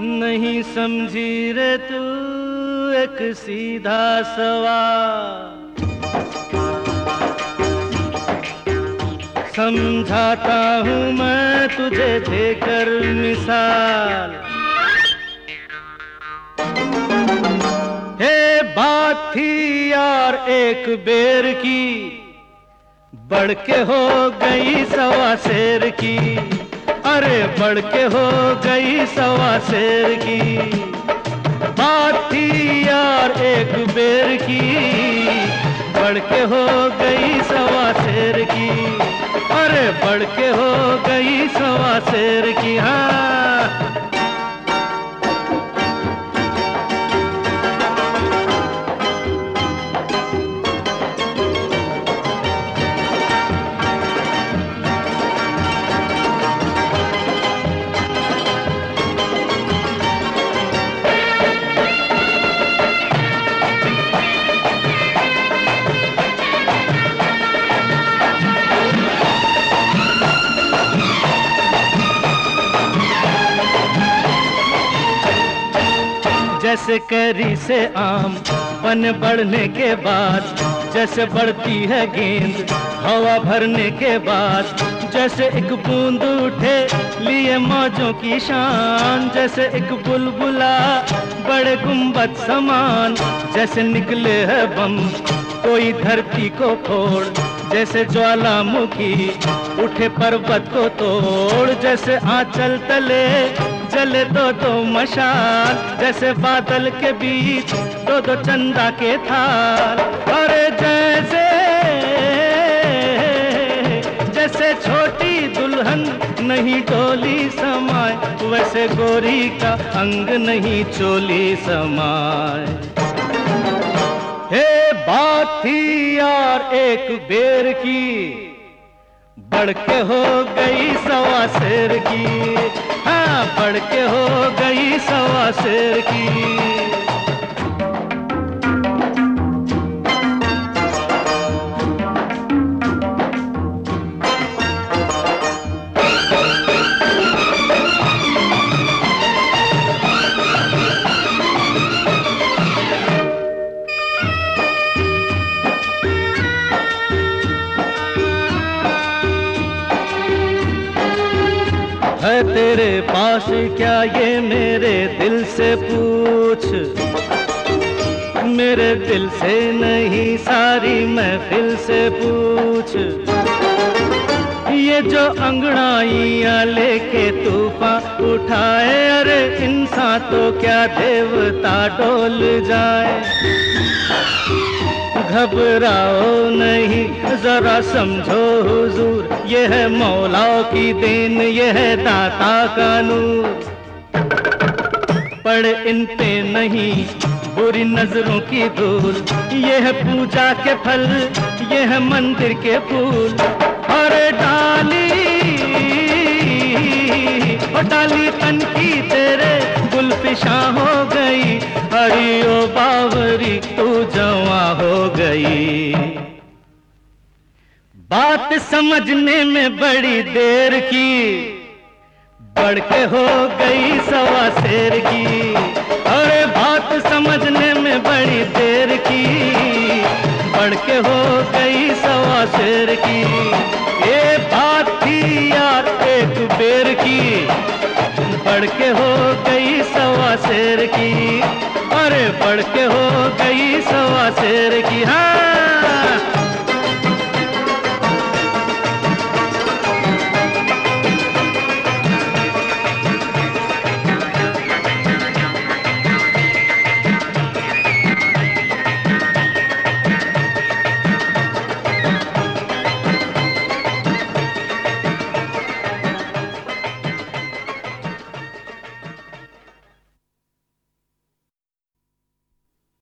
नहीं समझी रे तू एक सीधा सवाल। समझाता हूँ मैं तुझे देकर मिसाल। हे बात थी यार एक बेर की, बढ़ के हो गई सवा शेर की। अरे बढ़ के हो गई सवा शेर की। बात थी यार एक बेर की, बढ़ के हो गई सवा शेर की। अरे बढ़ के हो गई सवा शेर की। हाँ जैसे कैरी से आम बन बढ़ने के बाद, जैसे बढ़ती है गेंद हवा भरने के बाद, जैसे एक बूंद उठे लिए मौजों की शान, जैसे एक बुलबुला बड़े गुंबद समान, जैसे निकले है बम कोई धरती को फोड़, जैसे ज्वालामुखी उठे पर्वत को तोड़, जैसे आंचल तले जले दो दो मशाल, जैसे बादल के बीच दो दो चंदा के थाल। अरे जैसे जैसे छोटी दुल्हन नहीं डोली समाए, वैसे गोरी का अंग नहीं चोली समाए। हे बात थी यार एक बेर की, बढ़ के हो गई सवा शेर की। हाँ बढ़ के हो गई सवा शेर की। है तेरे पास क्या ये मेरे दिल से पूछ, मेरे दिल से नहीं सारी महफिल से पूछ। ये जो अंगड़ाइयाँ लेके तूफान उठाए, अरे इंसान तो क्या देवता डोल जाए। घबराओ नहीं जरा समझो हुजूर, ये है मौला की देन, ये है दाता का नूर। पड़े इन पे नहीं बुरी नजरों की धूल, ये है पूजा के फल, ये है मंदिर के फूल। और डाली तन की तेरे गुलफिशा हो गई, हरी ओ बावरी तू जवां हो गई। बात समझने में बड़ी देर की, बढ़ के हो गई सवा शेर की। अरे बात समझने में बड़ी देर की, बढ़ के हो गई सवा शेर की। ये बात थी यार एक बेर की, बढ़ के हो गई सवा शेर की। अरे बढ़ के हो गई सवा शेर की। हाँ